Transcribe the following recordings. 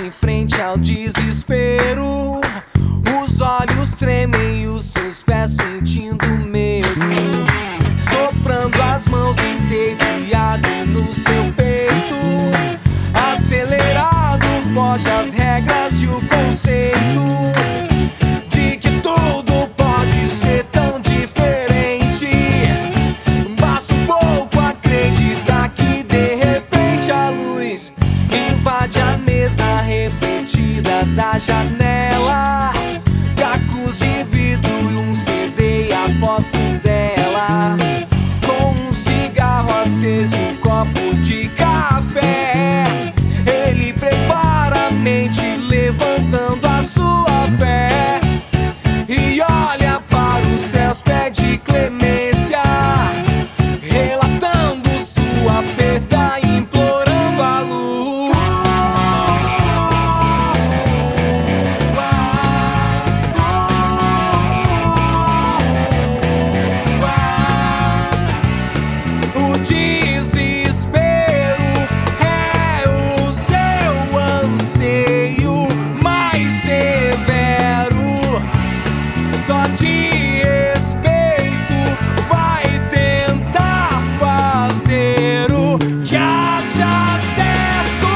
em frente ao desespero. Os olhos tremem e os seus pés sentindo medo, soprando as mãos entediado no seu peito. Acelerado, foge às regras e o conceito de que tudo pode ser tão diferente. Basta um pouco acreditar que de repente a luz invade a mesa refletida da janela, cacos de vidro e um CD e a foto dela, com um cigarro aceso e um copo de café. Ele prepara a mente levantando a sua fé e olha para os céus, pede clemência, relatando sua perda e implorando a luz. O desespero é o seu anseio mais severo. Só de respeito vai tentar fazer o que acha certo.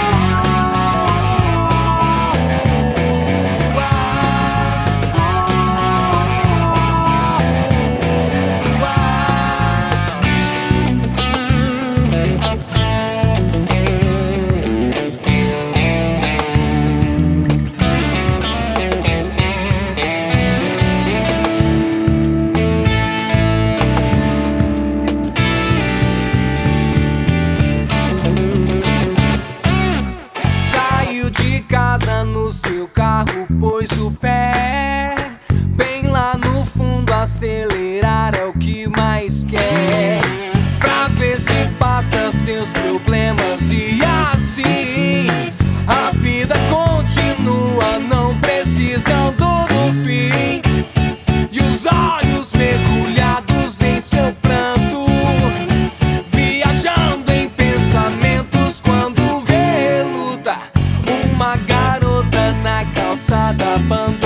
Saiu de casa no seu carro, pôs o pé bem lá no fundo. Acelerar é o que mais quer, pra ver se passa seus problemas. E assim a vida continua, não precisando do fim. E os olhos mergulhados em seu pranto, viajando em pensamentos quando vê luta uma garota na calçada abandonada.